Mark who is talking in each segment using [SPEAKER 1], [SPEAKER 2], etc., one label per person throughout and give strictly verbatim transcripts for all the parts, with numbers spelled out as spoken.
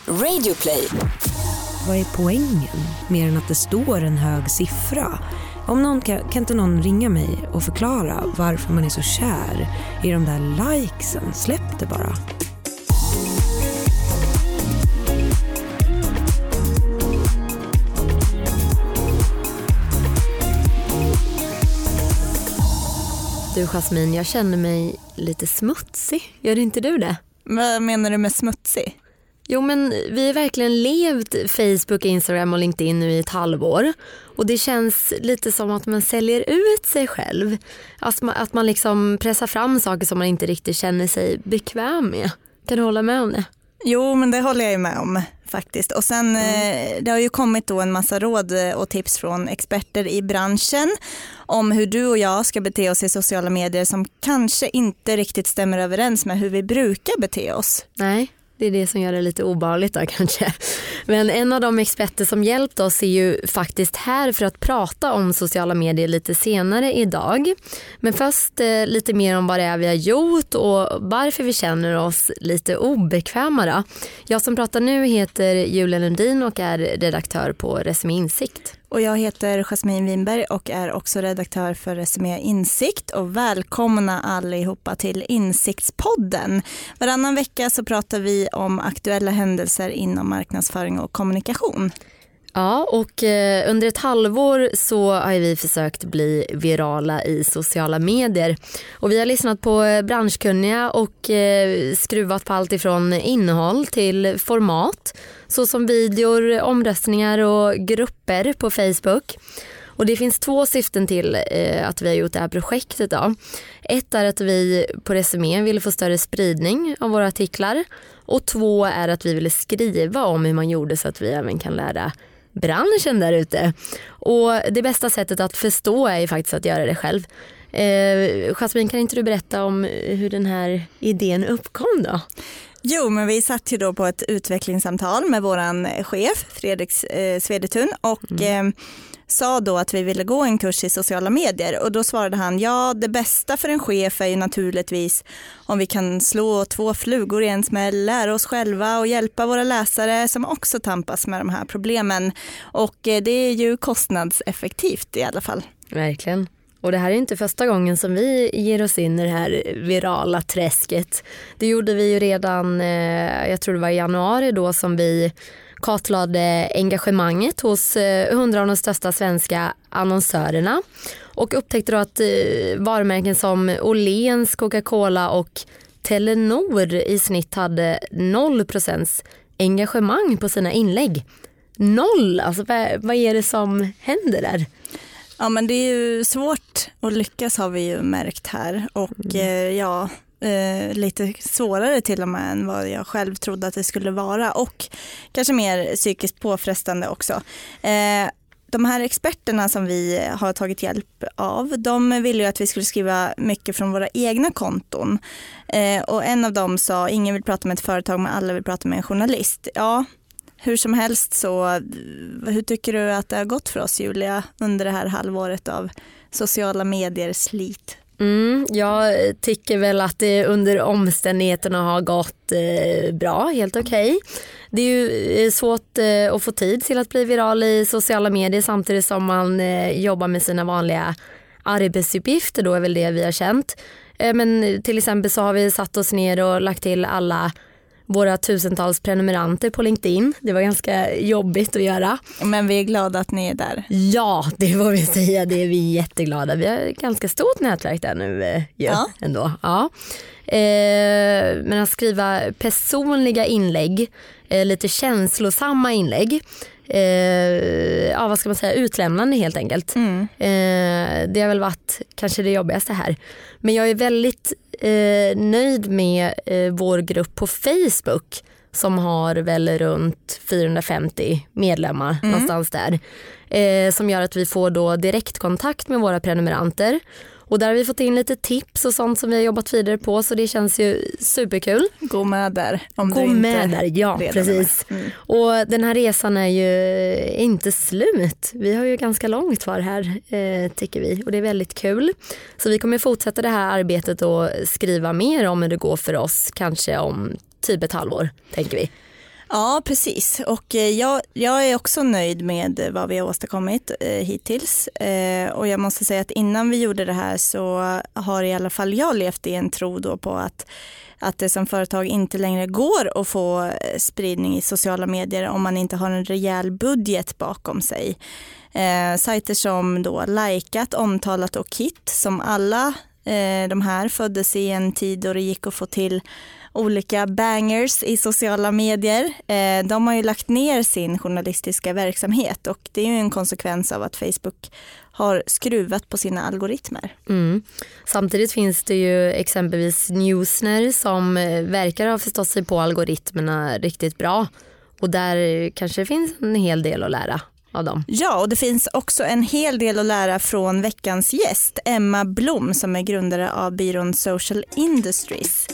[SPEAKER 1] Radioplay.
[SPEAKER 2] Vad är poängen? Mer än att det står en hög siffra. Om någon kan, kan inte någon ringa mig och förklara varför man är så kär i de där likesen? Släpp det bara.
[SPEAKER 3] Du Jasmin, jag känner mig lite smutsig. Gör inte du det?
[SPEAKER 4] Vad menar du med smutsig?
[SPEAKER 3] Jo, men vi har verkligen levt Facebook, Instagram och LinkedIn nu i ett halvår. Och det känns lite som att man säljer ut sig själv. Att man, att man liksom pressar fram saker som man inte riktigt känner sig bekväm med. Kan du hålla med om det?
[SPEAKER 4] Jo, men det håller jag ju med om faktiskt. Och sen mm. det har ju kommit då en massa råd och tips från experter i branschen om hur du och jag ska bete oss i sociala medier som kanske inte riktigt stämmer överens med hur vi brukar bete oss.
[SPEAKER 3] Nej. Det är det som gör det lite obehagligt då kanske. Men en av de experter som hjälpt oss är ju faktiskt här för att prata om sociala medier lite senare idag. Men först eh, lite mer om vad det är vi har gjort och varför vi känner oss lite obekväma. Jag som pratar nu heter Julia Lundin och är redaktör på Resumé Insikt.
[SPEAKER 4] Och jag heter Jasmin Winberg och är också redaktör för Resumé Insikt och välkomna allihopa till Insiktspodden. Varannan vecka så pratar vi om aktuella händelser inom marknadsföring och kommunikation.
[SPEAKER 3] Ja, och eh, under ett halvår så har vi försökt bli virala i sociala medier. Och vi har lyssnat på branschkunniga och eh, skruvat på allt ifrån innehåll till format. Så som videor, omröstningar och grupper på Facebook. Och det finns två syften till eh, att vi har gjort det här projektet då. Ett är att vi på Resumé ville få större spridning av våra artiklar. Och två är att vi ville skriva om hur man gjorde så att vi även kan lära branschen där ute. Och det bästa sättet att förstå är ju faktiskt att göra det själv. Eh, Jasmin, kan inte du berätta om hur den här idén uppkom då?
[SPEAKER 4] Jo, men vi satt ju då på ett utvecklingssamtal med våran chef Fredrik eh, Svedetun och mm. eh, sa då att vi ville gå en kurs i sociala medier och då svarade han, ja det bästa för en chef är ju naturligtvis om vi kan slå två flugor i en smäll, lära oss själva och hjälpa våra läsare som också tampas med de här problemen och eh, det är ju kostnadseffektivt i alla fall.
[SPEAKER 3] Verkligen. Och det här är inte första gången som vi ger oss in i det här virala träsket. Det gjorde vi ju redan, jag tror det var i januari då som vi kartlade engagemanget hos hundra av de största svenska annonsörerna. Och upptäckte då att varumärken som Åhléns, Coca-Cola och Telenor i snitt hade noll procent engagemang på sina inlägg. Noll! Alltså vad är det som händer där?
[SPEAKER 4] Ja, men det är ju svårt att lyckas har vi ju märkt här och mm. eh, ja, eh, lite svårare till och med än vad jag själv trodde att det skulle vara och kanske mer psykiskt påfrestande också. Eh, de här experterna som vi har tagit hjälp av, de ville ju att vi skulle skriva mycket från våra egna konton eh, och en av dem sa, ingen vill prata med ett företag men alla vill prata med en journalist. Ja, hur som helst så, hur tycker du att det har gått för oss Julia under det här halvåret av sociala medier slit?
[SPEAKER 3] Mm, jag tycker väl att det under omständigheterna har gått eh, bra, helt okej. Okay. Det är ju svårt eh, att få tid till att bli viral i sociala medier samtidigt som man eh, jobbar med sina vanliga arbetsuppgifter, då är väl det vi har känt. Eh, men till exempel så har vi satt oss ner och lagt till alla våra tusentals prenumeranter på LinkedIn. Det var ganska jobbigt att göra. Men vi är glada att ni är där. Ja, det får vi säga. Det är vi jätteglada. Vi har ett ganska stort nätverk där nu eh, ja, ändå. Ja. Eh, men att skriva personliga inlägg, eh, lite känslosamma inlägg, eh, ja, vad ska man säga, utlämnande helt enkelt. Mm. Eh, det har väl varit kanske det jobbigaste här. Men jag är väldigt eh, nöjd med eh, vår grupp på Facebook som har väl runt fyrahundrafemtio medlemmar mm. någonstans där. Eh, som gör att vi får då direktkontakt med våra prenumeranter. Och där har vi fått in lite tips och sånt som vi har jobbat vidare på, så det känns ju superkul.
[SPEAKER 4] Gå med där. Om
[SPEAKER 3] Gå
[SPEAKER 4] du inte
[SPEAKER 3] med där, ja precis. Mm. Och den här resan är ju inte slut. Vi har ju ganska långt kvar här eh, tycker vi, och det är väldigt kul. Så vi kommer fortsätta det här arbetet och skriva mer om hur det går för oss, kanske om typ ett halvår tänker vi.
[SPEAKER 4] Ja, precis. Och jag, jag är också nöjd med vad vi har åstadkommit eh, hittills. Eh, och jag måste säga att innan vi gjorde det här så har i alla fall jag levt i en tro då på att, att det som företag inte längre går att få spridning i sociala medier om man inte har en rejäl budget bakom sig. Eh, sajter som då Likat, Omtalat och Kit, som alla eh, de här föddes i en tid då det gick att få till olika bangers i sociala medier. Eh, de har ju lagt ner sin journalistiska verksamhet och det är ju en konsekvens av att Facebook har skruvat på sina algoritmer.
[SPEAKER 3] Mm. Samtidigt finns det ju exempelvis Newsner som verkar ha förstått sig på algoritmerna riktigt bra och där kanske finns en hel del att lära av dem.
[SPEAKER 4] Ja, och det finns också en hel del att lära från veckans gäst, Emma Blom, som är grundare av byrån Social Industries.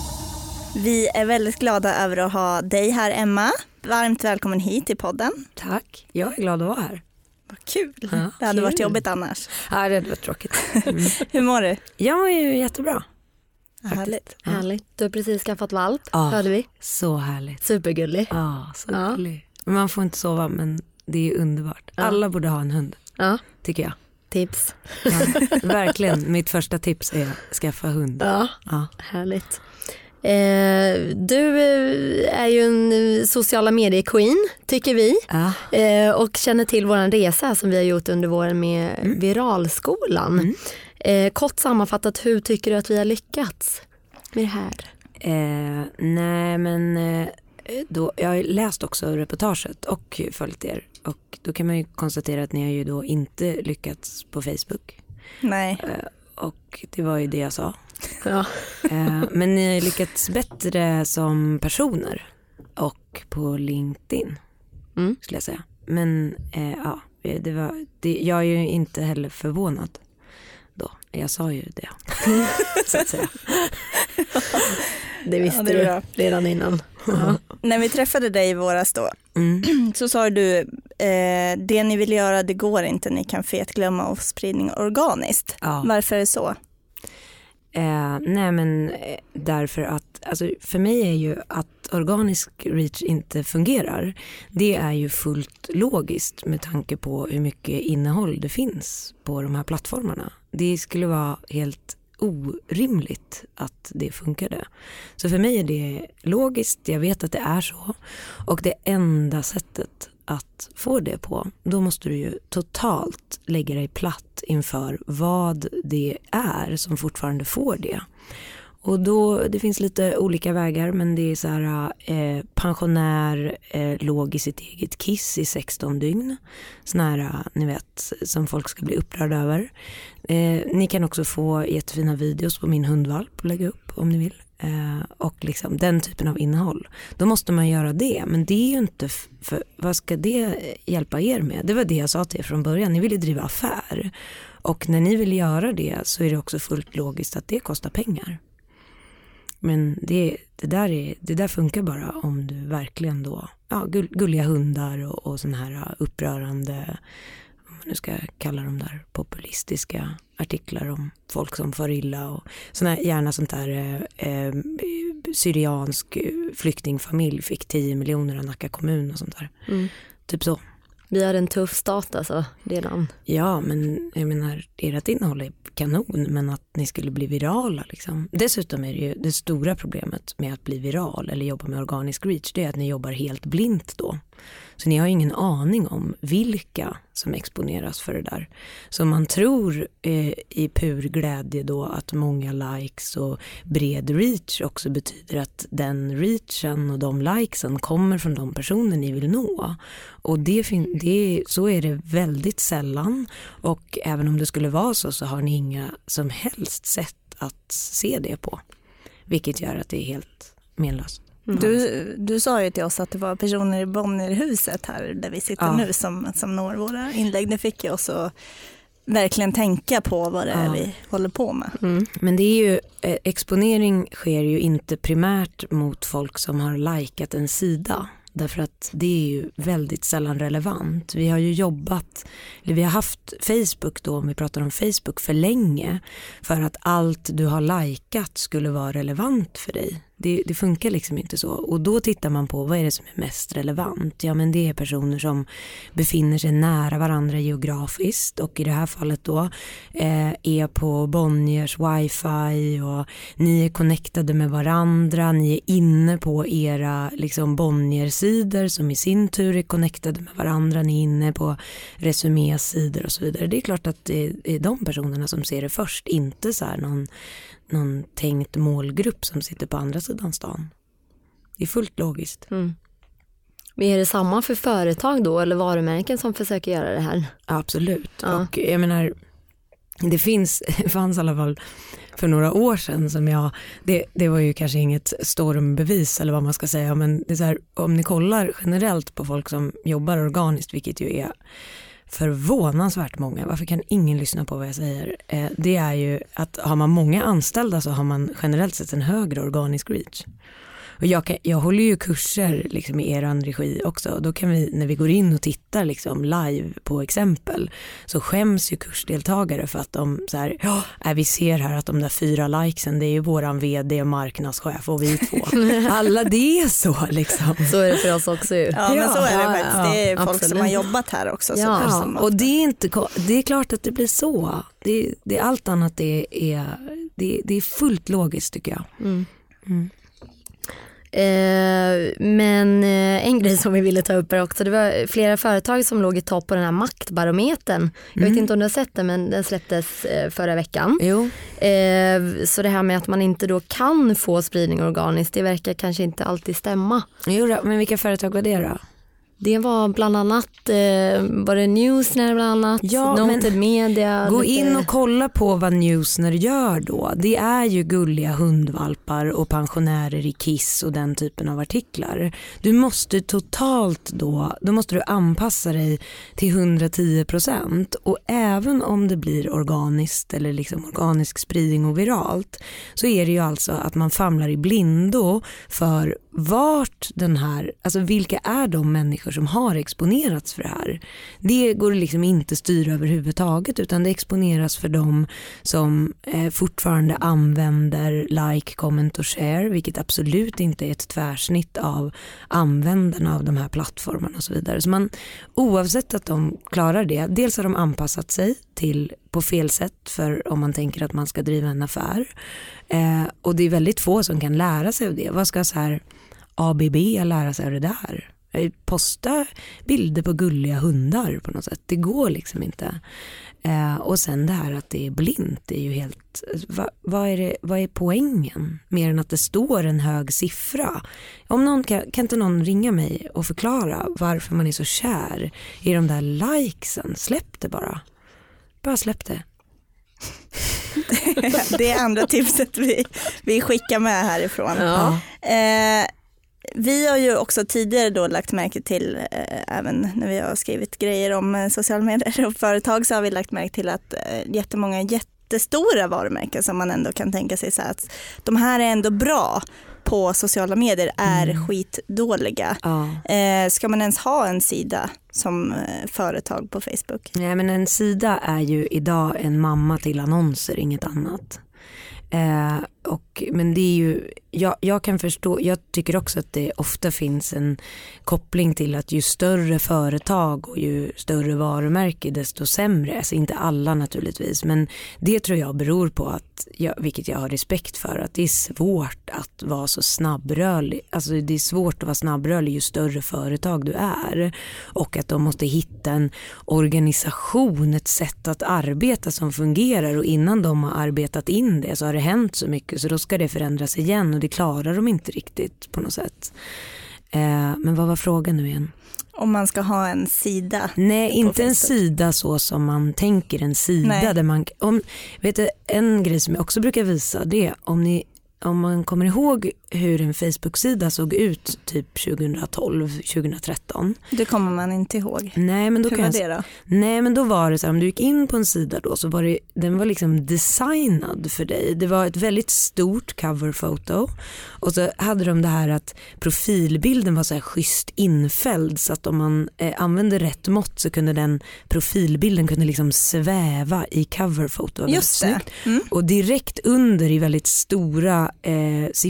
[SPEAKER 4] Vi är väldigt glada över att ha dig här, Emma. Varmt välkommen hit till podden.
[SPEAKER 2] Tack, jag är glad att vara här.
[SPEAKER 4] Vad kul.
[SPEAKER 2] Ja,
[SPEAKER 4] det hade
[SPEAKER 2] kul.
[SPEAKER 4] varit jobbigt annars.
[SPEAKER 2] Ja, det hade varit tråkigt. Mm.
[SPEAKER 4] Hur mår du?
[SPEAKER 2] Jag mår ju jättebra.
[SPEAKER 4] Härligt.
[SPEAKER 3] Ja. Härligt. Du har precis skaffat valp,
[SPEAKER 2] Ja,
[SPEAKER 3] hörde vi.
[SPEAKER 2] Så härligt.
[SPEAKER 3] Supergullig.
[SPEAKER 2] Ja, så
[SPEAKER 3] Ja.
[SPEAKER 2] gullig. Man får inte sova, men det är underbart.
[SPEAKER 3] Ja.
[SPEAKER 2] Alla borde ha en hund,
[SPEAKER 3] Ja,
[SPEAKER 2] tycker jag.
[SPEAKER 3] tips.
[SPEAKER 2] Ja, verkligen, mitt första tips är att skaffa hund.
[SPEAKER 3] Ja,
[SPEAKER 2] Ja.
[SPEAKER 3] härligt. Eh, du är ju en sociala medier-queen, tycker vi.
[SPEAKER 2] Ja.
[SPEAKER 3] Eh, och känner till vår resa som vi har gjort under våren med
[SPEAKER 2] Mm.
[SPEAKER 3] Viralskolan.
[SPEAKER 2] Mm.
[SPEAKER 3] Eh, kort sammanfattat, hur tycker du att vi har lyckats med det här?
[SPEAKER 2] Eh, nej men eh, då, jag har läst också reportaget och följt er. Och då kan man ju konstatera att ni har ju då inte lyckats på Facebook.
[SPEAKER 4] Nej.
[SPEAKER 2] Eh, och det var ju det jag sa.
[SPEAKER 3] Ja.
[SPEAKER 2] Eh, men ni har lyckats bättre som personer och på LinkedIn,
[SPEAKER 3] Mm.
[SPEAKER 2] skulle jag säga. Men eh, ja, det var, det, jag är ju inte heller förvånad då. Jag sa ju det, så att säga.
[SPEAKER 3] Det visste
[SPEAKER 4] Ja, det är
[SPEAKER 3] du
[SPEAKER 4] bra.
[SPEAKER 3] redan innan. Ja.
[SPEAKER 4] När vi träffade dig i våras då,
[SPEAKER 2] Mm.
[SPEAKER 4] så sa du eh, det ni vill göra, det går inte. Ni kan fet glömma och spridning organiskt.
[SPEAKER 2] Ja.
[SPEAKER 4] Varför är det så?
[SPEAKER 2] Eh, nej men eh, därför att alltså, för mig är ju att organisk reach inte fungerar. Det är ju fullt logiskt med tanke på hur mycket innehåll det finns på de här plattformarna. Det skulle vara helt orimligt att det funkade. Så för mig är det logiskt, jag vet att det är så. Och det enda sättet att få det på, då måste du ju totalt lägga dig platt inför vad det är som fortfarande får det. Och då, det finns lite olika vägar, men det är så här eh, pensionär eh, låg i sitt eget kiss i sexton dygn. Såna här, ni vet, som folk ska bli upprörda över. Eh, ni kan också få jättefina videos på min hundvalp och lägga upp om ni vill. Eh, och liksom den typen av innehåll. Då måste man göra det, men det är ju inte f- för vad ska det hjälpa er med? Det var det jag sa till er från början. Ni vill ju driva affär. Och när ni vill göra det så är det också fullt logiskt att det kostar pengar. Men det, det, där är, det där funkar bara om du verkligen då, ja, gull, gulliga hundar och, och sån här upprörande, om man nu ska kalla dem där populistiska artiklar om folk som far illa och såna här, gärna sånt där eh, eh, syriansk flyktingfamilj fick tio miljoner av Nacka kommun och sånt där.
[SPEAKER 3] Mm.
[SPEAKER 2] Typ så.
[SPEAKER 3] Vi har en tuff start alltså redan.
[SPEAKER 2] Ja, men jag menar, ert innehåll är kanon, men att ni skulle bli virala liksom. Dessutom är det ju det stora problemet med att bli viral eller jobba med organisk reach, det är att ni jobbar helt blint då. Så ni har ingen aning om vilka som exponeras för det där. Så man tror eh, i pur glädje då att många likes och bred reach också betyder att den reachen och de likesen kommer från de personer ni vill nå. Och det fin- det, så är det väldigt sällan, och även om det skulle vara så så har ni inga som helst sätt att se det på. Vilket gör att det är helt menlöst.
[SPEAKER 3] Mm.
[SPEAKER 4] Du, du sa ju till oss att det var personer i Bonnerhuset här där vi sitter
[SPEAKER 2] Ja.
[SPEAKER 4] nu som, som når våra inlägg. Det fick ju oss att verkligen tänka på vad det är
[SPEAKER 2] Ja.
[SPEAKER 4] vi håller på med.
[SPEAKER 3] Mm.
[SPEAKER 2] Men det är ju, eh, exponering sker ju inte primärt mot folk som har likat en sida. Därför att det är ju väldigt sällan relevant. Vi har ju jobbat, eller vi har haft Facebook då, om vi pratar om Facebook, för länge. För att allt du har likat skulle vara relevant för dig. Det, det funkar liksom inte så. Och då tittar man på vad är det som är mest relevant. Ja, men det är personer som befinner sig nära varandra geografiskt och i det här fallet då eh, är på Bonniers wifi och ni är connectade med varandra. Ni är inne på era liksom Bonnier-sidor som i sin tur är connectade med varandra. Ni är inne på Resumé-sidor och så vidare. Det är klart att det är de personerna som ser det först. Inte så här någon någon tänkt målgrupp som sitter på andra sidan stan. Det är fullt logiskt.
[SPEAKER 3] Mm. Men är det samma för företag då eller varumärken som försöker göra det här?
[SPEAKER 2] Absolut.
[SPEAKER 3] Ja.
[SPEAKER 2] Och jag menar, det finns, fanns i alla fall för några år sedan som jag, det, det var ju kanske inget stormbevis eller vad man ska säga, men det är så här, om ni kollar generellt på folk som jobbar organiskt, vilket ju är förvånansvärt många. Varför kan ingen lyssna på vad jag säger? Eh, det är ju att har man många anställda så har man generellt sett en högre organisk reach. Och jag, kan, jag håller ju kurser liksom i er regi också. Då kan vi, när vi går in och tittar liksom live på exempel, så skäms ju kursdeltagare för att de så här, ja, vi ser här att de där fyra likesen, det är ju våran vd och marknadschef och vi två. Alla det är så liksom.
[SPEAKER 3] Så är det för oss också ju.
[SPEAKER 4] Ja, men så är det faktiskt.
[SPEAKER 3] Ja,
[SPEAKER 4] det är folk
[SPEAKER 3] absolut.
[SPEAKER 4] som har jobbat här också. Så
[SPEAKER 3] Ja,
[SPEAKER 4] som
[SPEAKER 2] och det är, inte, det är klart att det blir så. Det, det är allt annat det är, det, det är fullt logiskt tycker jag.
[SPEAKER 3] Mm.
[SPEAKER 2] Mm.
[SPEAKER 3] Eh, men eh, en grej som vi ville ta upp här också, det var flera företag som låg i topp på den här maktbarometern. Jag
[SPEAKER 2] Mm.
[SPEAKER 3] vet inte om du har sett den, men den släpptes eh, förra veckan.
[SPEAKER 2] Jo.
[SPEAKER 3] Eh, så det här med att man inte då kan få spridning organiskt, det verkar kanske inte alltid stämma.
[SPEAKER 2] Jo då, men vilka företag var det då?
[SPEAKER 3] Det var bland annat, eh, var det Newsner bland annat,
[SPEAKER 2] Ja,
[SPEAKER 3] Noted Media.
[SPEAKER 2] Gå
[SPEAKER 3] lite...
[SPEAKER 2] in och kolla på vad Newsner gör då. Det är ju gulliga hundvalpar och pensionärer i Kiss och den typen av artiklar. Du måste totalt då, då måste du anpassa dig till hundratio procent. Och även om det blir organiskt eller liksom organisk spridning och viralt, så är det ju alltså att man famlar i blindo för vart den här, alltså vilka är de människor som har exponerats för det här. Det går liksom inte styra överhuvudtaget, utan det exponeras för dem som eh, fortfarande använder like, comment och share, vilket absolut inte är ett tvärsnitt av användarna av de här plattformarna och så vidare. Så man, oavsett att de klarar det, dels har de anpassat sig till på fel sätt för om man tänker att man ska driva en affär. Eh, och det är väldigt få som kan lära sig av det. Vad ska så här A B B lära sig av det där? Posta bilder på gulliga hundar på något sätt. Det går liksom inte. Eh, och sen det här att det är blint, det är ju helt, va, vad, är det, vad är poängen? Mer än att det står en hög siffra. Om någon kan, kan inte någon ringa mig och förklara varför man är så kär i de där likesen? Släpp det bara. Bara släpp det.
[SPEAKER 4] Det är andra tipset vi, vi skickar med härifrån.
[SPEAKER 3] Ja.
[SPEAKER 4] Eh, vi har ju också tidigare då lagt märke till, eh, även när vi har skrivit grejer om eh, sociala medier och företag, så har vi lagt märke till att eh, jättemånga jättestora varumärken som man ändå kan tänka sig så här, att de här är ändå bra på sociala medier är mm. skitdåliga. Ja. Eh, ska man ens ha en sida som eh, företag på Facebook?
[SPEAKER 2] Nej, men en sida är ju idag en mamma till annonser, inget annat. Eh, och, men det är ju, jag, jag kan förstå, jag tycker också att det ofta finns en koppling till att ju större företag och ju större varumärke desto sämre, alltså inte alla naturligtvis, men det tror jag beror på att, jag, vilket jag har respekt för, att det är svårt att vara så snabbrörlig, alltså det är svårt att vara snabbrörlig ju större företag du är, och att de måste hitta en organisation, ett sätt att arbeta som fungerar, och innan de har arbetat in det så har det hänt så mycket, så då ska det förändras igen, och det klarar de inte riktigt på något sätt. Eh, men vad var frågan nu igen?
[SPEAKER 4] Om man ska ha en sida.
[SPEAKER 2] Nej, inte
[SPEAKER 4] Facebook.
[SPEAKER 2] En sida så som man tänker en sida. Nej. Där man, om, vet du, en grej som jag också brukar visa, det är om ni om man kommer ihåg hur en Facebook-sida såg ut typ tjugohundratolv tjugotretton.
[SPEAKER 4] Det kommer man inte ihåg.
[SPEAKER 2] Nej, men då
[SPEAKER 4] hur
[SPEAKER 2] kan
[SPEAKER 4] var
[SPEAKER 2] jag,
[SPEAKER 4] det då?
[SPEAKER 2] Nej, men då var det så här, om du gick in på en sida då, så var det, den var liksom designad för dig. Det var ett väldigt stort coverfoto, och så hade de det här att profilbilden var så här schysst infälld, så att om man eh, använde rätt mått så kunde den profilbilden kunde liksom sväva i coverfoto.
[SPEAKER 4] Just det.
[SPEAKER 2] Mm. Och direkt under i väldigt stora eh, siffror så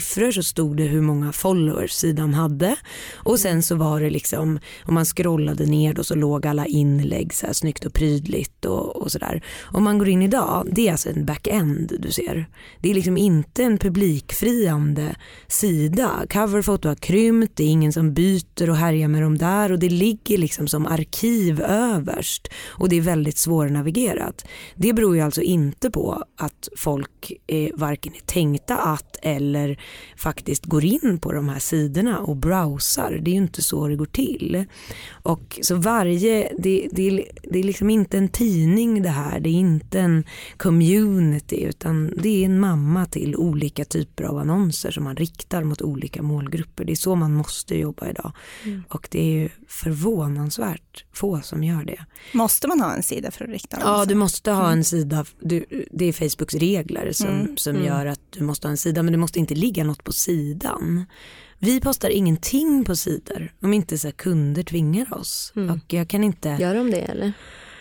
[SPEAKER 2] stod det hur många followers sidan hade. Och sen så var det liksom, om man scrollade ner då så låg alla inlägg så här snyggt och prydligt och, och sådär. Om man går in idag, det är alltså en back-end du ser. Det är liksom inte en publikfriande sida. Coverfoto har krympt, det är ingen som byter och härjar med dem där och det ligger liksom som arkiv överst och det är väldigt svårnavigerat. Det beror ju alltså inte på att folk är varken är tänkta att eller faktiskt går in på de här sidorna och browsar. Det är ju inte så det går till. Och så varje, det, det, det är liksom inte en tidning det här, det är inte en community utan det är en mamma till olika typer av annonser som man riktar mot olika målgrupper. Det är så man måste jobba idag. Mm. Och det är ju förvånansvärt få som gör det.
[SPEAKER 4] Måste man ha en sida för att rikta annonser?
[SPEAKER 2] Ja, du måste ha en sida. Du, det är Facebooks regler som, mm. som mm. gör att du måste ha en sida, men det måste inte ligga något på sidan. Vi postar ingenting på sidor om inte så här kunder tvingar oss. Mm. Och jag kan inte...
[SPEAKER 3] Gör de det eller?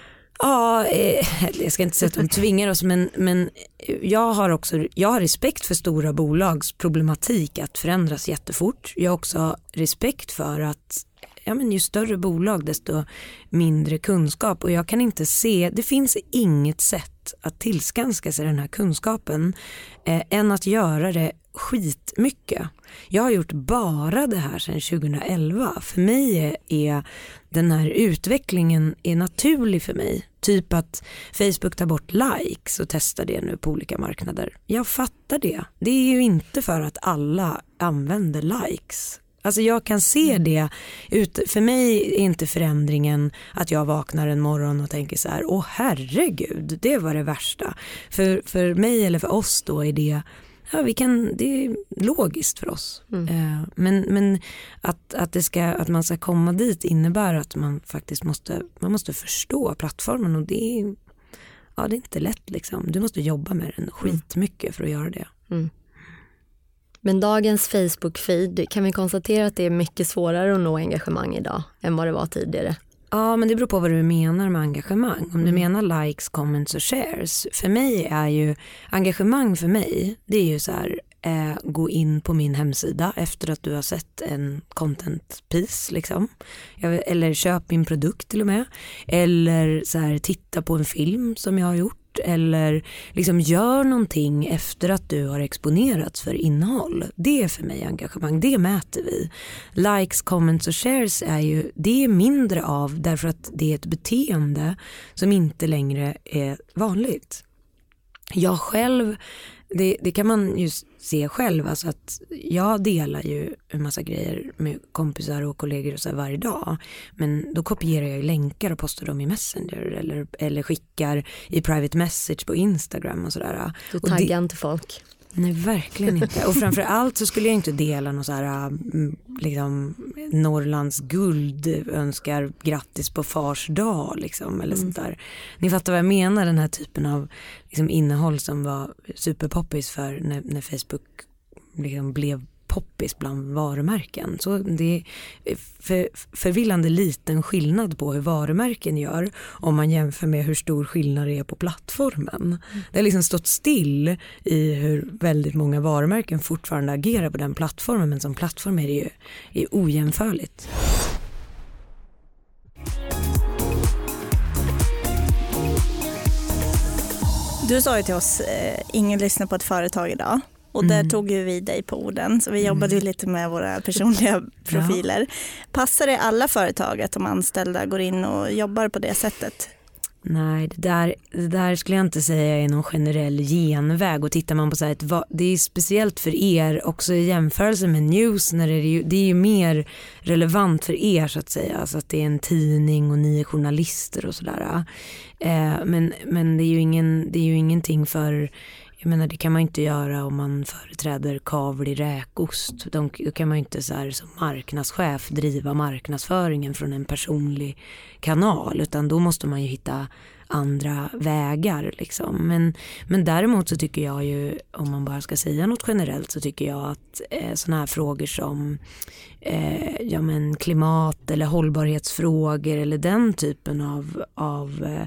[SPEAKER 2] Ja, eh, jag ska inte säga att de tvingar oss, men, men jag har också jag har respekt för stora bolags problematik att förändras jättefort. Jag har också respekt för att ja, men ju större bolag desto mindre kunskap och jag kan inte se, det finns inget sätt att tillskanska sig den här kunskapen eh, än att göra det skitmycket. Jag har gjort bara det här sedan tjugoelva. För mig är, är den här utvecklingen är naturlig för mig. Typ att Facebook tar bort likes och testar det nu på olika marknader. Jag fattar det. Det är ju inte för att alla använder likes. Alltså jag kan se det ut, för mig är inte förändringen att jag vaknar en morgon och tänker så här, åh herregud, det var det värsta. För, för mig eller för oss då är det, ja vi kan, det är logiskt för oss. Mm. Uh, men men att, att, det ska, att man ska komma dit innebär att man faktiskt måste, man måste förstå plattformen och det är, ja, det är inte lätt liksom. Du måste jobba med den skitmycket för att göra det. Mm.
[SPEAKER 3] Men dagens Facebook-feed, kan vi konstatera att det är mycket svårare att nå engagemang idag än vad det var tidigare?
[SPEAKER 2] Ja, men det beror på vad du menar med engagemang. Om du mm. menar likes, comments och shares. För mig är ju, engagemang för mig, det är ju så här, eh, gå in på min hemsida efter att du har sett en content piece liksom. Eller köp min produkt till och med. Eller så här, titta på en film som jag har gjort. Eller liksom gör någonting efter att du har exponerats för innehåll. Det är för mig engagemang, det mäter vi. Likes, comments och shares är ju, det är mindre av därför att det är ett beteende som inte längre är vanligt. Jag själv, det, det kan man ju se själv, alltså att jag delar ju en massa grejer med kompisar och kollegor och så här varje dag, men då kopierar jag ju länkar och postar dem i Messenger eller, eller skickar i private message på Instagram och sådär.
[SPEAKER 3] Du taggar inte folk.
[SPEAKER 2] Nej, verkligen inte. Och framförallt så skulle jag inte dela någon så här liksom Norrlands guld önskar grattis på fars dag liksom, eller mm. sånt där. Ni fattar vad jag menar, den här typen av liksom innehåll som var superpoppis för när, när Facebook liksom blev poppis bland varumärken. Så det är för, förvillande liten skillnad på hur varumärken gör om man jämför med hur stor skillnad det är på plattformen. Mm. Det har liksom stått still i hur väldigt många varumärken fortfarande agerar på den plattformen, men som plattform är det ju är ojämförligt.
[SPEAKER 4] Du sa ju till oss, eh, ingen lyssnar på ett företag idag. Och där mm. tog ju vi dig på orden, så vi jobbade ju lite med våra personliga profiler. Ja. Passar det alla företag att de anställda går in och jobbar på det sättet?
[SPEAKER 2] Nej, det där, det där skulle jag inte säga är någon generell genväg. Och tittar man på så här, ett, det är speciellt för er också i jämförelse med news, när det är ju, det är ju mer relevant för er så att säga. Alltså att det är en tidning och ni är journalister och sådär. Eh, men men det, är ju ingen, det är ju ingenting för... Jag menar, det kan man inte göra om man företräder kavlig räkost. Då kan man inte så här som marknadschef driva marknadsföringen från en personlig kanal. Utan då måste man ju hitta andra vägar liksom. Men, men däremot så tycker jag ju, om man bara ska säga något generellt, så tycker jag att eh, såna här frågor som eh, ja, men klimat eller hållbarhetsfrågor eller den typen av, av eh,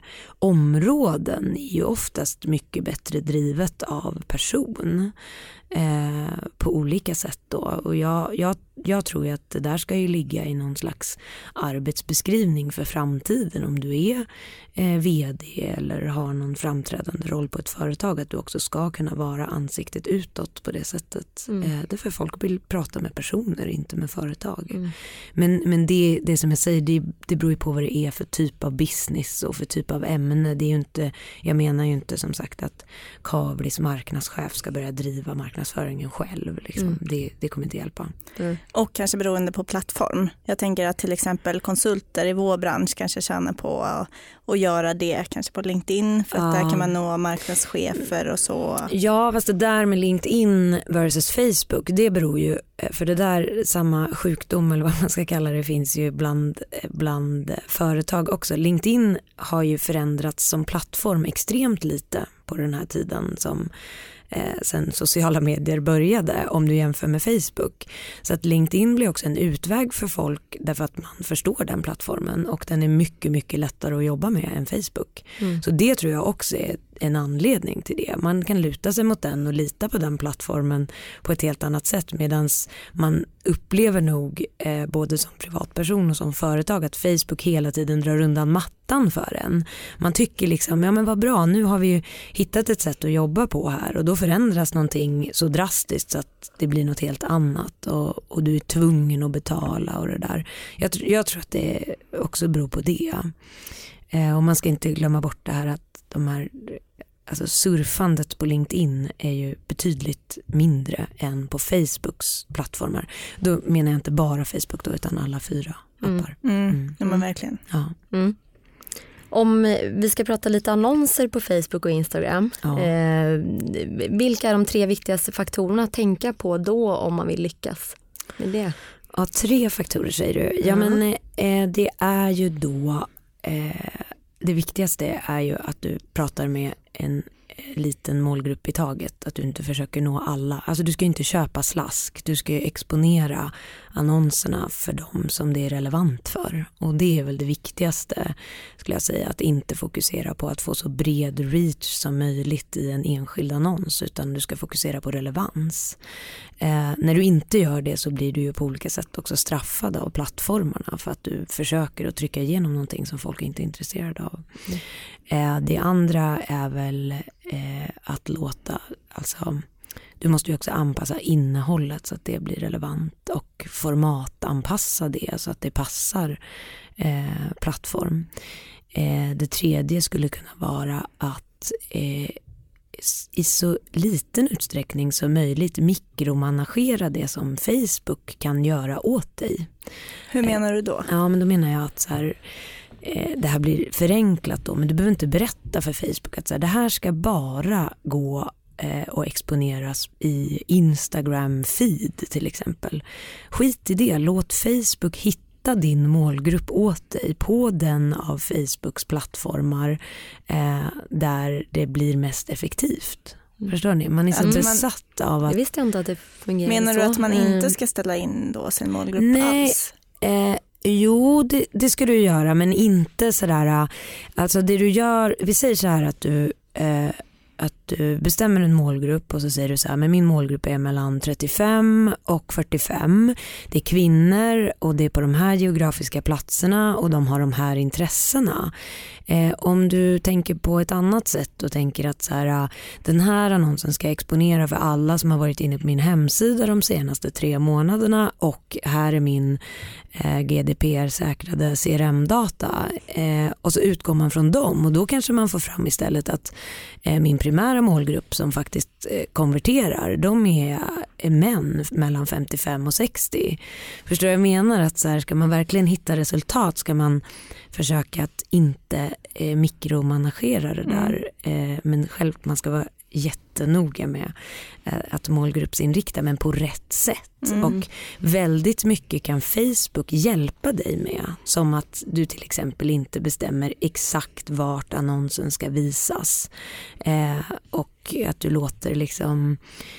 [SPEAKER 2] områden är ju oftast mycket bättre drivet av person. Eh, på olika sätt då. Och jag, jag, jag tror ju att det där ska ju ligga i någon slags arbetsbeskrivning för framtiden. Om du är eh, vd eller har någon framträdande roll på ett företag, att du också ska kunna vara ansiktet utåt på det sättet. Mm. Eh, därför folk vill prata med personer, inte med företag. Mm. Men, men det, det som jag säger, det, det beror ju på vad det är för typ av business och för typ av ämne. Det är ju inte, jag menar ju inte som sagt att Kavlis marknadschef ska börja driva marknadsföringen själv. Liksom. Mm. Det, det kommer inte hjälpa.
[SPEAKER 4] Mm. Och kanske beroende på plattform. Jag tänker att till exempel konsulter i vår bransch kanske tjänar på att göra det kanske på LinkedIn, för att ja. Där kan man nå marknadschefer och så.
[SPEAKER 2] Ja, fast det där med LinkedIn versus Facebook, det beror ju, för det där, samma sjukdom eller vad man ska kalla det, finns ju bland, bland företag också. LinkedIn har ju förändrats som plattform extremt lite på den här tiden som Eh, sen sociala medier började, om du jämför med Facebook. Så att LinkedIn blir också en utväg för folk därför att man förstår den plattformen, och den är mycket, mycket lättare att jobba med än Facebook. Mm. Så det tror jag också är en anledning till det. Man kan luta sig mot den och lita på den plattformen på ett helt annat sätt, medan man upplever nog eh, både som privatperson och som företag att Facebook hela tiden drar undan mattan för en. Man tycker liksom, ja men vad bra, nu har vi ju hittat ett sätt att jobba på här, och då förändras någonting så drastiskt så att det blir något helt annat, och, och du är tvungen att betala och det där. Jag, jag tror att det också beror på det. Eh, och man ska inte glömma bort det här att de här, alltså surfandet på LinkedIn är ju betydligt mindre än på Facebooks plattformar. Då menar jag inte bara Facebook då, utan alla fyra appar.
[SPEAKER 4] Mm. Mm. Mm. Ja, men verkligen.
[SPEAKER 2] Ja.
[SPEAKER 3] Mm. Om vi ska prata lite annonser på Facebook och Instagram. Ja. Eh, vilka är de tre viktigaste faktorerna att tänka på då om man vill lyckas med det?
[SPEAKER 2] Ja, tre faktorer säger du. Ja, mm. men eh, det är ju då eh, det viktigaste är ju att du pratar med en liten målgrupp i taget, att du inte försöker nå alla. Alltså du ska inte köpa slask, du ska exponera annonserna för dem som det är relevant för, och det är väl det viktigaste skulle jag säga, att inte fokusera på att få så bred reach som möjligt i en enskild annons, utan du ska fokusera på relevans. Eh, när du inte gör det så blir du ju på olika sätt också straffad av plattformarna för att du försöker att trycka igenom någonting som folk inte är intresserade av. Mm. Eh, det andra är väl eh, att låta, alltså du måste ju också anpassa innehållet så att det blir relevant, och formatanpassa det så att det passar eh, plattform. Eh, det tredje skulle kunna vara att eh, i så liten utsträckning som möjligt mikromanagera det som Facebook kan göra åt dig.
[SPEAKER 4] Hur menar du då?
[SPEAKER 2] Eh, ja, men då menar jag att så här, eh, det här blir förenklat då, men du behöver inte berätta för Facebook att så här, det här ska bara gå och exponeras i Instagram feed till exempel. Skit i det, låt Facebook hitta din målgrupp åt dig på den av Facebooks plattformar eh, där det blir mest effektivt. Mm. Förstår ni? Man är så mm. besatt av att...
[SPEAKER 3] Jag visste inte att det fungerar så.
[SPEAKER 4] Menar du att man inte ska ställa in då sin målgrupp
[SPEAKER 2] Nej,
[SPEAKER 4] alls?
[SPEAKER 2] Eh, jo, det, det ska du göra, men inte sådär, alltså det du gör, vi säger så här att du eh, att du bestämmer en målgrupp och så säger du så här, men min målgrupp är mellan trettiofem och fyrtiofem. Det är kvinnor och det är på de här geografiska platserna och de har de här intressena. Eh, om du tänker på ett annat sätt och tänker att så här, den här annonsen ska exponera för alla som har varit inne på min hemsida de senaste tre månaderna, och här är min eh, G D P R-säkrade C R M-data. Eh, och så utgår man från dem, och då kanske man får fram istället att eh, min primära målgrupp som faktiskt eh, konverterar, de är, är män mellan femtiofem och sextio. Förstår jag menar? Att så här, ska man verkligen hitta resultat ska man försöka att inte eh, mikromanagera det där. Mm. Eh, men själv man ska vara jättenoga med att målgruppsinrikta, men på rätt sätt.
[SPEAKER 4] Mm.
[SPEAKER 2] Och väldigt mycket kan Facebook hjälpa dig med, som att du till exempel inte bestämmer exakt vart annonsen ska visas eh, och att du låter liksom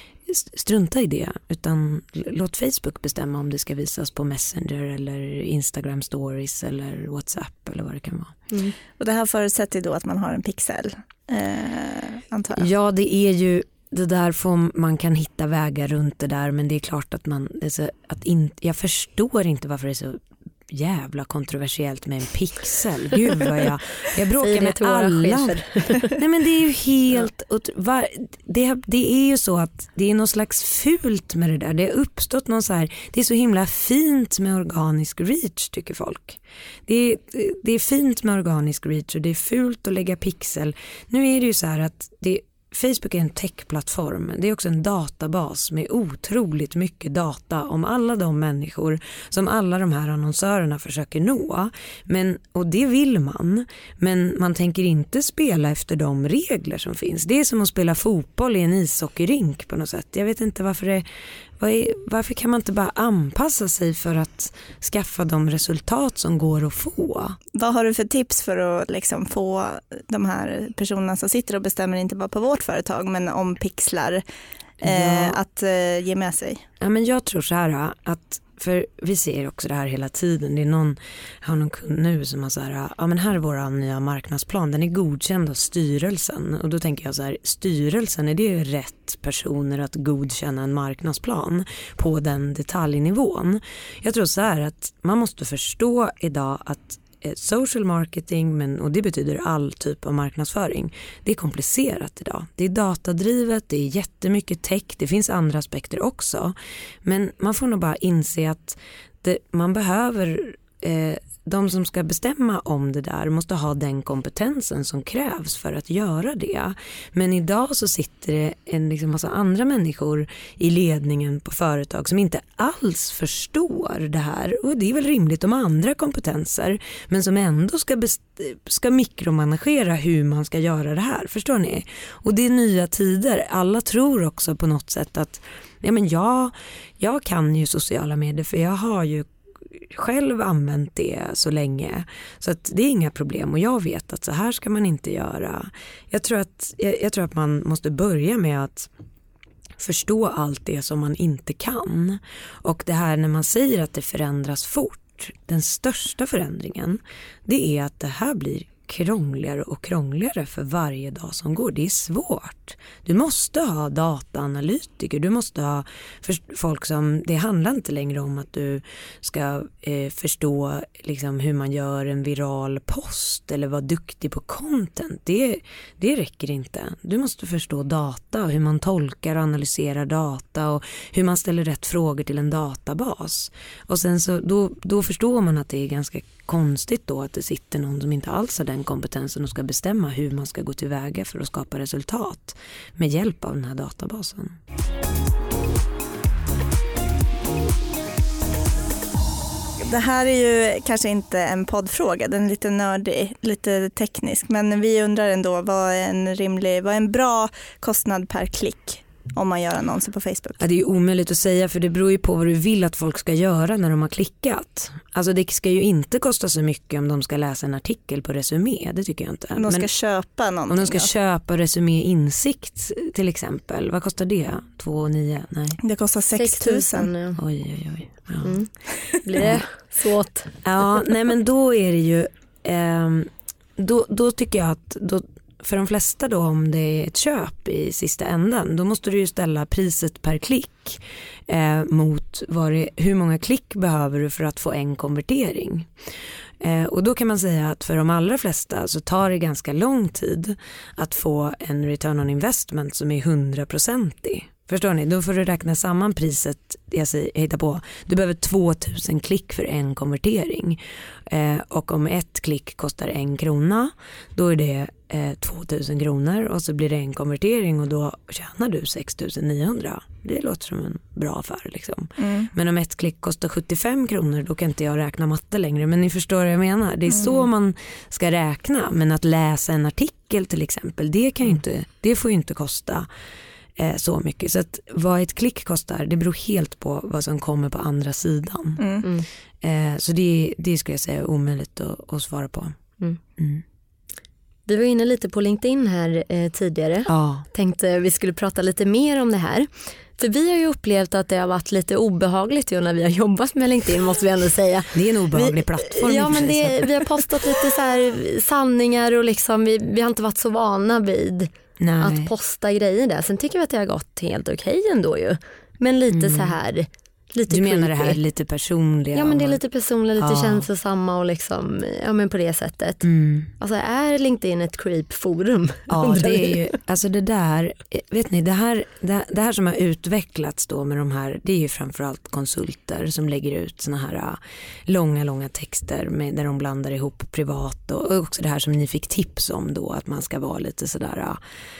[SPEAKER 2] strunta i det, utan låt Facebook bestämma om det ska visas på Messenger eller Instagram stories eller WhatsApp eller vad det kan vara.
[SPEAKER 4] Mm. Och det här förutsätter då att man har en pixel, eh, antar jag.
[SPEAKER 2] Ja, det är ju det där, får, man kan hitta vägar runt det där, men det är klart att man det är så, att in, jag förstår inte varför det är så jävla kontroversiellt med en pixel. Gud vad jag, jag bråkar med alla. Nej, men det är ju helt ja. var, det, det är ju så att det är någon slags fult med det där. Det har uppstått någon så här, det är så himla fint med organisk reach, tycker folk. Det är, det är fint med organisk reach och det är fult att lägga pixel. Nu är det ju så här att det Facebook är en techplattform. Det är också en databas med otroligt mycket data om alla de människor som alla de här annonsörerna försöker nå. Men, och det vill man. Men man tänker inte spela efter de regler som finns. Det är som att spela fotboll i en ishockeyrink på något sätt. Jag vet inte varför det... Varför kan man inte bara anpassa sig för att skaffa de resultat som går att få?
[SPEAKER 4] Vad har du för tips för att liksom få de här personerna som sitter och bestämmer, inte bara på vårt företag men om pixlar, eh, ja. att eh, ge med sig?
[SPEAKER 2] Ja, men jag tror så här att, för vi ser också det här hela tiden. Det är någon, jag har någon kund nu som har så här, ja men här är vår nya marknadsplan, den är godkänd av styrelsen. Och då tänker jag så här, styrelsen, är det rätt personer att godkänna en marknadsplan på den detaljnivån? Jag tror så här att man måste förstå idag att social marketing, men, och det betyder all typ av marknadsföring, det är komplicerat idag. Det är datadrivet, det är jättemycket tech, det finns andra aspekter också. Men man får nog bara inse att det, man behöver, eh, de som ska bestämma om det där måste ha den kompetensen som krävs för att göra det. Men idag så sitter det en liksom massa andra människor i ledningen på företag som inte alls förstår det här. Och det är väl rimligt om andra kompetenser, men som ändå ska, best- ska mikromanagera hur man ska göra det här. Förstår ni? Och det är nya tider. Alla tror också på något sätt att ja, men jag, jag kan ju sociala medier, för jag har ju själv använt det så länge, så att det är inga problem, och jag vet att så här ska man inte göra. Jag tror att, jag, jag tror att man måste börja med att förstå allt det som man inte kan, och det här när man säger att det förändras fort, den största förändringen, det är att det här blir krångligare och krångligare för varje dag som går. Det är svårt. Du måste ha dataanalytiker, du måste ha för, folk som, det handlar inte längre om att du ska eh, förstå liksom, hur man gör en viral post eller vara duktig på content. Det, det räcker inte. Du måste förstå data och hur man tolkar och analyserar data och hur man ställer rätt frågor till en databas. Och sen så då, då förstår man att det är ganska konstigt då att det sitter någon som inte alls har den kompetensen och ska bestämma hur man ska gå tillväga för att skapa resultat med hjälp av den här databasen.
[SPEAKER 4] Det här är ju kanske inte en poddfråga, den är lite nördig, lite teknisk, men vi undrar ändå vad är en rimlig, vad är en bra kostnad per klick om man gör annonser på Facebook?
[SPEAKER 2] Ja, det är ju omöjligt att säga, för det beror ju på vad du vill att folk ska göra när de har klickat. Alltså det ska ju inte kosta så mycket om de ska läsa en artikel på Resumé, det tycker jag inte.
[SPEAKER 4] Om de ska
[SPEAKER 2] Men
[SPEAKER 4] köpa någonting.
[SPEAKER 2] Om de ska
[SPEAKER 4] ja.
[SPEAKER 2] köpa Resumé Insikt till exempel, vad kostar det? två nio? Nej.
[SPEAKER 4] Det kostar sex tusen.
[SPEAKER 3] Ja.
[SPEAKER 2] Oj, oj, oj. Ja.
[SPEAKER 3] Mm. Blir det svårt?
[SPEAKER 2] Ja, nej men då är det ju, eh, då, då tycker jag att då, för de flesta då, om det är ett köp i sista änden, då måste du ju ställa priset per klick eh, mot vad det, hur många klick behöver du för att få en konvertering. Eh, och då kan man säga att för de allra flesta så tar det ganska lång tid att få en return on investment som är hundraprocentig. Förstår ni? Då får du räkna samman priset jag hittar på. Du behöver tvåtusen klick för en konvertering. Eh, och om ett klick kostar en krona, då är det eh, tvåtusen kronor och så blir det en konvertering och då tjänar du sex tusen niohundra. Det låter som en bra affär liksom. Mm. Men om ett klick kostar sjuttiofem kronor, då kan inte jag räkna matte längre. Men ni förstår vad jag menar. Det är mm. så man ska räkna. Men att läsa en artikel till exempel, det, kan ju inte, det får ju inte kosta eh, så mycket. Så att vad ett klick kostar, det beror helt på vad som kommer på andra sidan. Mm. Mm. Eh, så det, det ska jag säga är omöjligt att, att svara på. Mm. Mm.
[SPEAKER 3] Vi var inne lite på LinkedIn här eh, tidigare.
[SPEAKER 2] Ja.
[SPEAKER 3] Tänkte vi skulle prata lite mer om det här. För vi har ju upplevt att det har varit lite obehagligt ju när vi har jobbat med LinkedIn, måste vi ändå säga.
[SPEAKER 2] Det är en obehaglig vi, plattform.
[SPEAKER 3] Ja, men det, vi har postat lite så här sanningar och liksom, vi, vi har inte varit så vana vid Nej. att posta grejer där. Sen tycker vi att det har gått helt okej ändå ju. Men lite mm. så här... Lite
[SPEAKER 2] du menar
[SPEAKER 3] creepy.
[SPEAKER 2] Det här lite personliga?
[SPEAKER 3] Ja, men det är lite personliga, lite ja. känslosamma och liksom, ja men på det sättet. Mm. Alltså är LinkedIn ett creep-forum?
[SPEAKER 2] Ja, det är ju, alltså det där, vet ni, det här, det, det här som har utvecklats då med de här, det är ju framförallt konsulter som lägger ut såna här långa, långa texter med, där de blandar ihop privat och, och också det här som ni fick tips om då, att man ska vara lite sådär,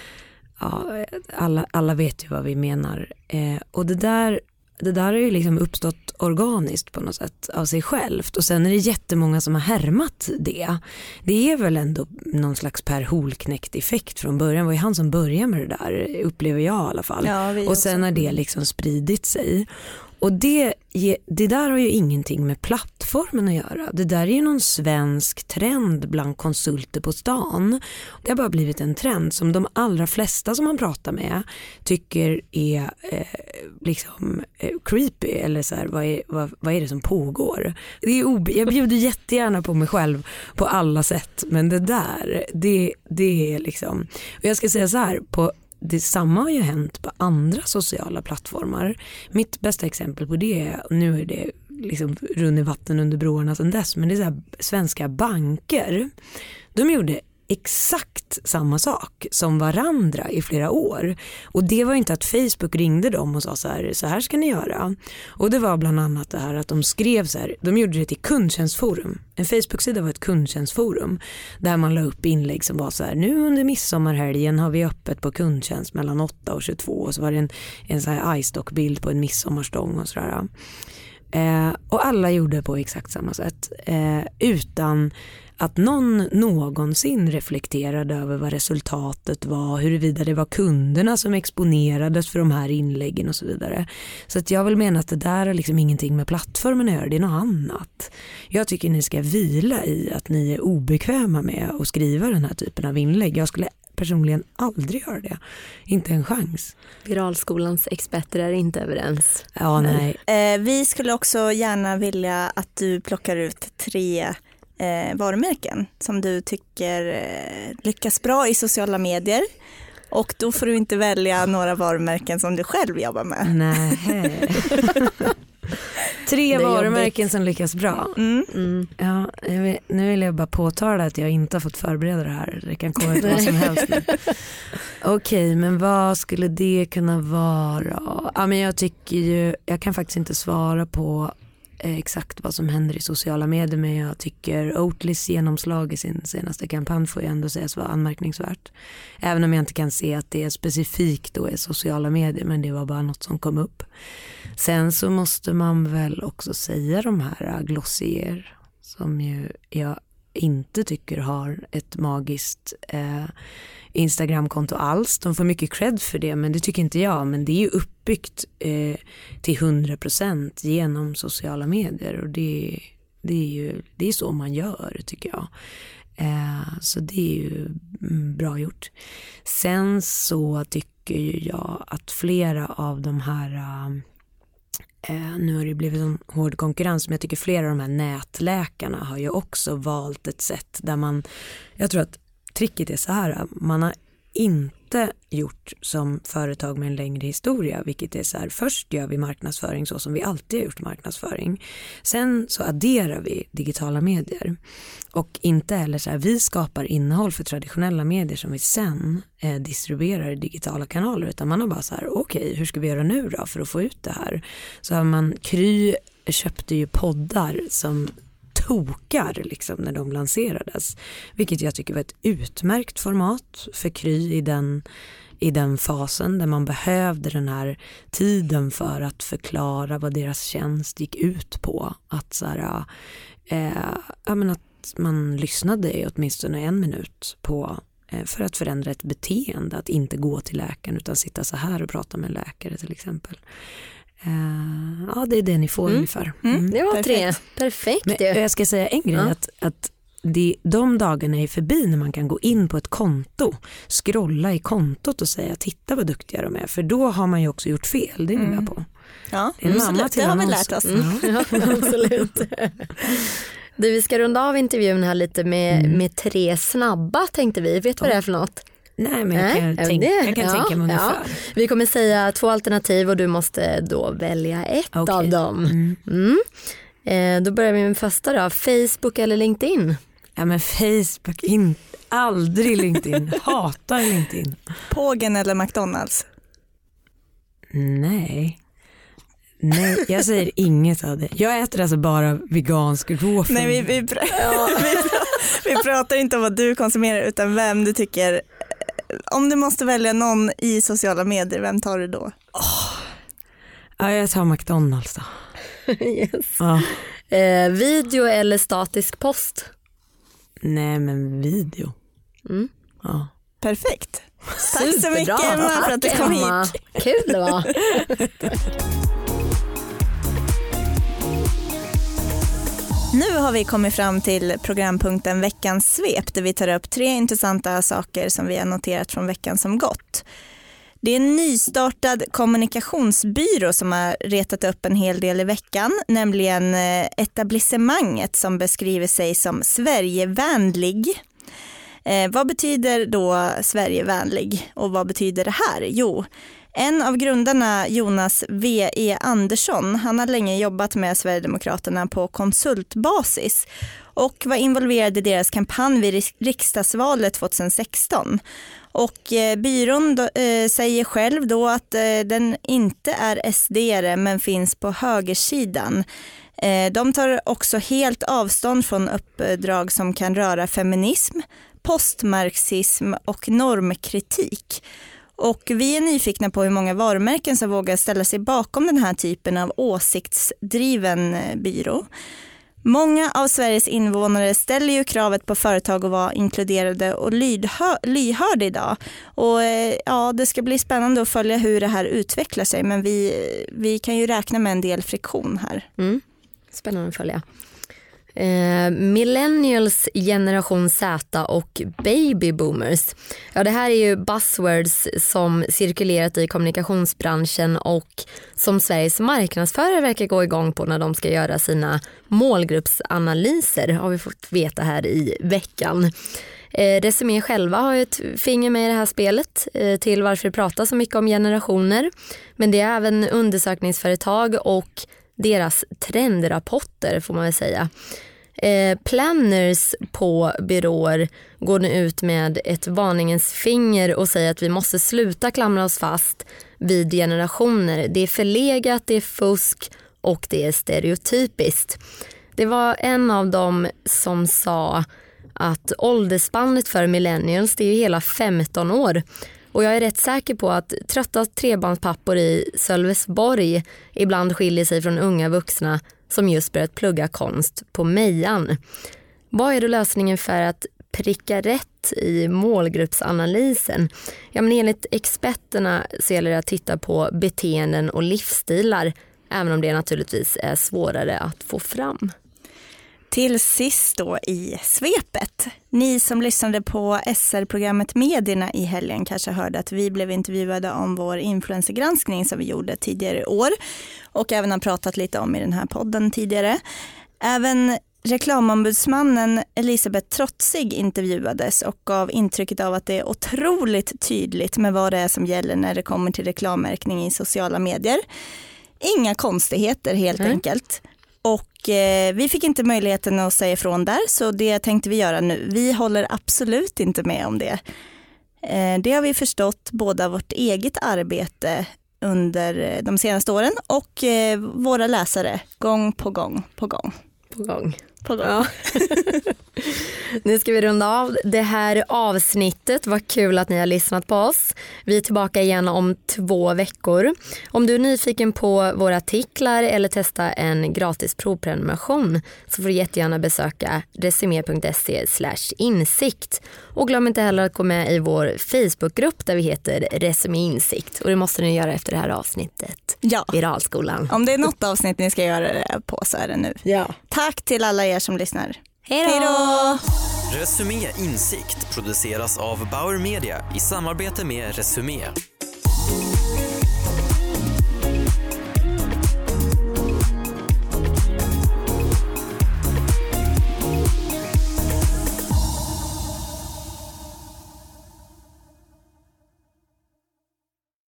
[SPEAKER 2] ja, alla, alla vet ju vad vi menar. Eh, och det där Det där har ju liksom uppstått organiskt på något sätt av sig självt. Och sen är det jättemånga som har härmat det. Det är väl ändå någon slags Per Holknekt-effekt från början. Det var ju han som började med det där, upplever jag i alla fall. Ja, och sen har det liksom spridit sig. Och det, det där har ju ingenting med plattformen att göra. Det där är ju någon svensk trend bland konsulter på stan. Det har bara blivit en trend som de allra flesta som man pratar med tycker är eh, liksom eh, creepy. Eller så här, vad är, vad, vad är det som pågår? Det är ob- jag bjuder jättegärna på mig själv på alla sätt. Men det där, det, det är liksom... Och jag ska säga så här, på det samma har ju hänt på andra sociala plattformar. Mitt bästa exempel på det, och nu är det liksom runnit vatten under broarna sedan dess, men det är så här, svenska banker. De gjorde exakt samma sak som varandra i flera år. Och det var inte att Facebook ringde dem och sa så här, så här ska ni göra. Och det var bland annat det här att de skrev så här, de gjorde det till kundtjänstforum. En Facebook-sida var ett kundtjänstforum där man la upp inlägg som var så här, nu under midsommarhelgen har vi öppet på kundtjänst mellan åtta och tjugotvå, och så var det en, en så här iStock-bild på en midsommarstång och sådär. Eh, och alla gjorde på exakt samma sätt eh, utan att någon någonsin reflekterade över vad resultatet var, huruvida det var kunderna som exponerades för de här inläggen och så vidare. Så att jag vill mena att det där är liksom ingenting med plattformen att göra, det är något annat. Jag tycker ni ska vila i att ni är obekväma med att skriva den här typen av inlägg. Jag skulle personligen aldrig göra det. Inte en chans.
[SPEAKER 3] Viralskolans experter är inte överens.
[SPEAKER 2] Ja, nej.
[SPEAKER 4] Eh, vi skulle också gärna vilja att du plockar ut tre Eh, varumärken som du tycker eh, lyckas bra i sociala medier, och då får du inte välja några varumärken som du själv jobbar med.
[SPEAKER 2] Nej. Tre varumärken som lyckas bra. Mm. Mm. Ja, jag vill, nu vill jag bara påtala att jag inte har fått förbereda det här. Det kan komma ut vad som helst nu. Okej, okay, men vad skulle det kunna vara? Ja, men jag tycker ju, jag kan faktiskt inte svara på exakt vad som händer i sociala medier, men jag tycker Oatlys genomslag i sin senaste kampanj får ju ändå sägas vara anmärkningsvärt. Även om jag inte kan se att det är specifikt då i sociala medier, men det var bara något som kom upp. Sen så måste man väl också säga de här Glossier som ju jag inte tycker har ett magiskt eh, Instagramkonto alls. De får mycket cred för det, men det tycker inte jag. Men det är ju uppbyggt eh, till hundra procent genom sociala medier, och det, det är ju det är så man gör, tycker jag. Eh, så det är ju bra gjort. Sen så tycker ju jag att flera av de här eh, nu har det blivit en hård konkurrens, men jag tycker flera av de här nätläkarna har ju också valt ett sätt där man, jag tror att tricket är så här, man har inte inte gjort som företag med en längre historia, vilket är så här, först gör vi marknadsföring så som vi alltid har gjort marknadsföring. Sen så adderar vi digitala medier och inte heller så här, vi skapar innehåll för traditionella medier som vi sen eh, distribuerar i digitala kanaler, utan man har bara så här, okej, okay, hur ska vi göra nu då för att få ut det här? Så har man, Kry köpte ju poddar som tokar liksom när de lanserades, vilket jag tycker var ett utmärkt format för Kry i den, i den fasen där man behövde den här tiden för att förklara vad deras tjänst gick ut på, att så här, eh, jag menar, att man lyssnade i åtminstone en minut på eh, för att förändra ett beteende, att inte gå till läkaren utan sitta så här och prata med en läkare till exempel. Uh, ja, det är det ni får mm. ungefär.
[SPEAKER 3] Mm. Mm. Det var Perfekt. tre. Perfekt.
[SPEAKER 2] Men jag ska säga en grej, ja. att, att det, de dagarna är förbi när man kan gå in på ett konto, scrolla i kontot och säga titta vad duktiga de är, för då har man ju också gjort fel, det är ni mm. med på.
[SPEAKER 4] Ja,
[SPEAKER 2] det är en
[SPEAKER 4] mm.
[SPEAKER 2] mamma till
[SPEAKER 4] det har vi lärt oss.
[SPEAKER 3] Mm. Ja, absolut. Du, vi ska runda av intervjun här lite med, mm. med tre snabba, tänkte vi. Vet du vad det är för något?
[SPEAKER 2] Nej, men jag kan,
[SPEAKER 3] Nej,
[SPEAKER 2] tänka,
[SPEAKER 3] det,
[SPEAKER 2] jag kan
[SPEAKER 3] ja,
[SPEAKER 2] tänka mig ungefär.
[SPEAKER 3] Ja. Vi kommer säga två alternativ och du måste då välja ett okay. av dem. Mm. Mm. Eh, då börjar vi med första då. Facebook eller LinkedIn?
[SPEAKER 2] Ja, men Facebook, in, aldrig LinkedIn. Hatar LinkedIn.
[SPEAKER 4] Pågen eller McDonalds?
[SPEAKER 2] Nej. Nej, jag säger inget av det. Jag äter alltså bara vegansk råfilm.
[SPEAKER 4] Nej, vi, vi, pr- ja. vi, vi pratar inte om vad du konsumerar utan vem du tycker. Om du måste välja någon i sociala medier, vem tar du då?
[SPEAKER 2] Oh. Ja, jag tar McDonalds då.
[SPEAKER 3] Yes.
[SPEAKER 2] Ja.
[SPEAKER 3] Eh, video eller statisk post?
[SPEAKER 2] Nej, men video.
[SPEAKER 3] Mm.
[SPEAKER 2] Ja.
[SPEAKER 4] Perfekt. Tack så mycket, Emma, för att du kom
[SPEAKER 3] Emma.
[SPEAKER 4] hit.
[SPEAKER 3] Kul det var.
[SPEAKER 4] Nu har vi kommit fram till programpunkten Veckans svep, där vi tar upp tre intressanta saker som vi har noterat från veckan som gått. Det är en nystartad kommunikationsbyrå som har retat upp en hel del i veckan, nämligen etablissemanget som beskriver sig som Sverigevänlig. Eh, vad betyder då Sverigevänlig och vad betyder det här? Jo, en av grundarna, Jonas W E Andersson, han har länge jobbat med Sverigedemokraterna på konsultbasis och var involverad i deras kampanj vid riksdagsvalet tjugohundrasexton. Och eh, byrån då, eh, säger själv då att eh, den inte är S D-are men finns på högersidan. Eh, de tar också helt avstånd från uppdrag som kan röra feminism, postmarxism och normkritik. Och vi är nyfikna på hur många varumärken som vågar ställa sig bakom den här typen av åsiktsdriven byrå. Många av Sveriges invånare ställer ju kravet på företag att vara inkluderade och lydhör, lyhörda idag. Och ja, det ska bli spännande att följa hur det här utvecklar sig, men vi, vi kan ju räkna med en del friktion här.
[SPEAKER 3] Mm. Spännande att följa. Eh, millennials, generation Z och baby boomers. Ja, det här är ju buzzwords som cirkulerat i kommunikationsbranschen och som Sveriges marknadsförare verkar gå igång på när de ska göra sina målgruppsanalyser, har vi fått veta här i veckan. Eh, Resumé själva har ett finger med i det här spelet eh, till varför det pratar så mycket om generationer, men det är även undersökningsföretag och deras trendrapporter får man väl säga. Eh, planners på byråer går nu ut med ett varningens finger och säger att vi måste sluta klamra oss fast vid generationer. Det är förlegat, det är fusk och det är stereotypiskt. Det var en av dem som sa att åldersspannet för millennials, det är ju hela femton år. Och jag är rätt säker på att trötta trebarnspappor i Sölvesborg ibland skiljer sig från unga vuxna som just börjat plugga konst på Mejan. Vad är då lösningen för att pricka rätt i målgruppsanalysen? Ja, men enligt experterna så gäller det att titta på beteenden och livsstilar, även om det naturligtvis är svårare att få fram.
[SPEAKER 4] Till sist då i svepet. Ni som lyssnade på S R-programmet Medierna i helgen kanske hörde att vi blev intervjuade om vår influencergranskning som vi gjorde tidigare i år och även har pratat lite om i den här podden tidigare. Även reklamombudsmannen Elisabeth Trotzig intervjuades och gav intrycket av att det är otroligt tydligt med vad det är som gäller när det kommer till reklammärkning i sociala medier. Inga konstigheter helt mm. enkelt. Och eh, vi fick inte möjligheten att säga ifrån där, så det tänkte vi göra nu. Vi håller absolut inte med om det. Eh, det har vi förstått både av vårt eget arbete under de senaste åren och eh, våra läsare gång på gång på gång.
[SPEAKER 3] På gång.
[SPEAKER 4] På gång.
[SPEAKER 3] Ja. Nu ska vi runda av det här avsnittet. Vad kul att ni har lyssnat på oss. Vi är tillbaka igen om två veckor. Om du är nyfiken på våra artiklar eller testa en gratis provprenumeration så får du jättegärna besöka resumé punkt se slash insikt. Och glöm inte heller att gå med i vår Facebookgrupp där vi heter Resumé Insikt. Och det måste ni göra efter det här avsnittet.
[SPEAKER 4] Ja.
[SPEAKER 3] Viralskolan.
[SPEAKER 4] Om det är något avsnitt ni ska göra det på så är det nu.
[SPEAKER 3] Ja.
[SPEAKER 4] Tack till alla er som lyssnar.
[SPEAKER 3] Hej då!
[SPEAKER 1] Resumé Insikt produceras av Bauer Media i samarbete med Resumé.